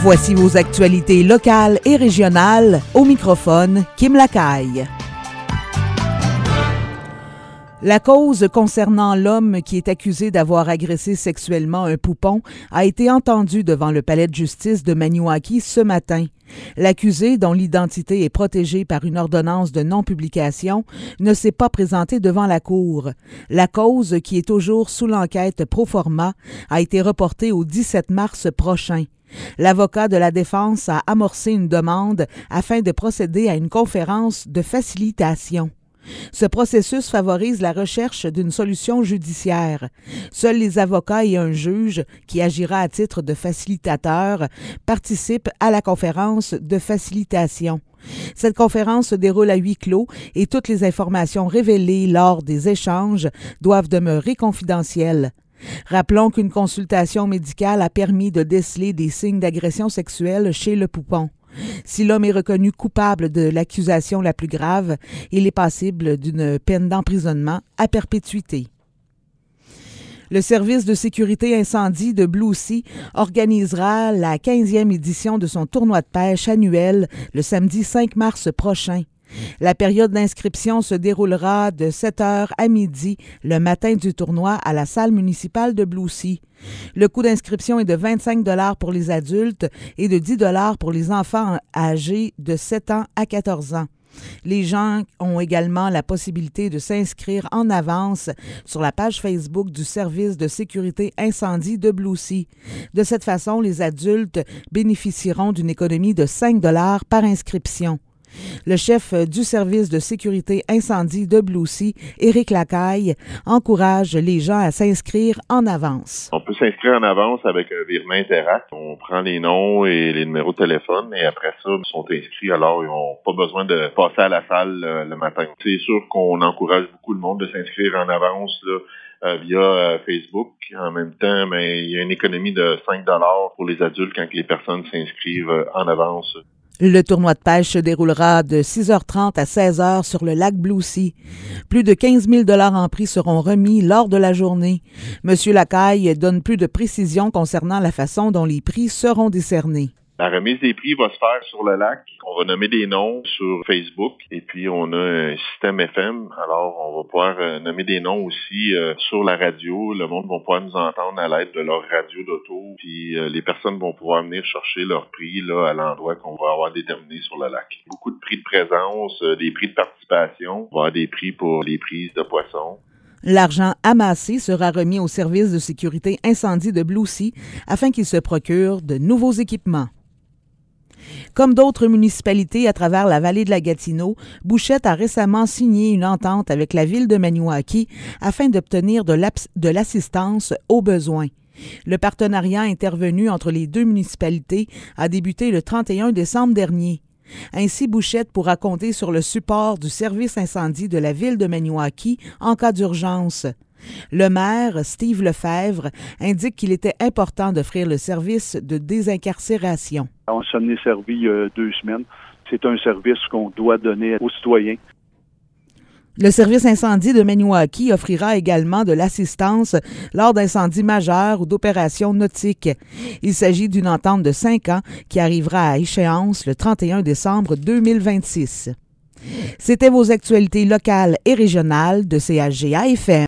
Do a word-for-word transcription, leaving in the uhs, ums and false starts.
Voici vos actualités locales et régionales. Au microphone, Kim Lacaille. La cause concernant l'homme qui est accusé d'avoir agressé sexuellement un poupon a été entendue devant le palais de justice de Maniouaki ce matin. L'accusé, dont l'identité est protégée par une ordonnance de non-publication, ne s'est pas présenté devant la cour. La cause, qui est toujours sous l'enquête pro forma, a été reportée au dix-sept mars prochain. L'avocat de la défense a amorcé une demande afin de procéder à une conférence de facilitation. Ce processus favorise la recherche d'une solution judiciaire. Seuls les avocats et un juge, qui agira à titre de facilitateur, participent à la conférence de facilitation. Cette conférence se déroule à huis clos et toutes les informations révélées lors des échanges doivent demeurer confidentielles. Rappelons qu'une consultation médicale a permis de déceler des signes d'agression sexuelle chez le poupon. Si l'homme est reconnu coupable de l'accusation la plus grave, il est passible d'une peine d'emprisonnement à perpétuité. Le service de sécurité incendie de Blue Sea organisera la quinzième édition de son tournoi de pêche annuel le samedi cinq mars prochain. La période d'inscription se déroulera de sept heures à midi le matin du tournoi à la salle municipale de Blue Sea. Le coût d'inscription est de vingt-cinq dollars pour les adultes et de dix dollars pour les enfants âgés de sept ans à quatorze ans. Les gens ont également la possibilité de s'inscrire en avance sur la page Facebook du service de sécurité incendie de Blue Sea. De cette façon, les adultes bénéficieront d'une économie de cinq dollars par inscription. Le chef du service de sécurité incendie de Blue Sea, Éric Lacaille, encourage les gens à s'inscrire en avance. On peut s'inscrire en avance avec un virement Interact. On prend les noms et les numéros de téléphone et après ça, ils sont inscrits. Alors, ils n'ont pas besoin de passer à la salle euh, le matin. C'est sûr qu'on encourage beaucoup le monde de s'inscrire en avance là, euh, via euh, Facebook. En même temps, mais il y a une économie de cinq dollars pour les adultes quand les personnes s'inscrivent euh, en avance. Le tournoi de pêche se déroulera de six heures trente à seize heures sur le lac Blue Sea. Plus de quinze mille dollars en prix seront remis lors de la journée. Monsieur Lacaille donne plus de précisions concernant la façon dont les prix seront décernés. La remise des prix va se faire sur le lac. On va nommer des noms sur Facebook et puis on a un système F M. Alors, on va pouvoir euh, nommer des noms aussi euh, sur la radio. Le monde va pouvoir nous entendre à l'aide de leur radio d'auto. Puis euh, les personnes vont pouvoir venir chercher leur prix là à l'endroit qu'on va avoir déterminé sur le lac. Beaucoup de prix de présence, euh, des prix de participation. On va avoir des prix pour les prises de poissons. L'argent amassé sera remis au service de sécurité incendie de Blue Sea afin qu'il se procure de nouveaux équipements. Comme d'autres municipalités à travers la vallée de la Gatineau, Bouchette a récemment signé une entente avec la ville de Maniouaki afin d'obtenir de, de l'assistance aux besoins. Le partenariat intervenu entre les deux municipalités a débuté le trente et un décembre dernier. Ainsi, Bouchette pourra compter sur le support du service incendie de la ville de Maniouaki en cas d'urgence. Le maire, Steve Lefebvre, indique qu'il était important d'offrir le service de désincarcération. On s'en est servi il y a deux semaines. C'est un service qu'on doit donner aux citoyens. Le service incendie de Maniouaki offrira également de l'assistance lors d'incendies majeurs ou d'opérations nautiques. Il s'agit d'une entente de cinq ans qui arrivera à échéance le trente et un décembre deux mille vingt-six. C'était vos actualités locales et régionales de C H G A F M.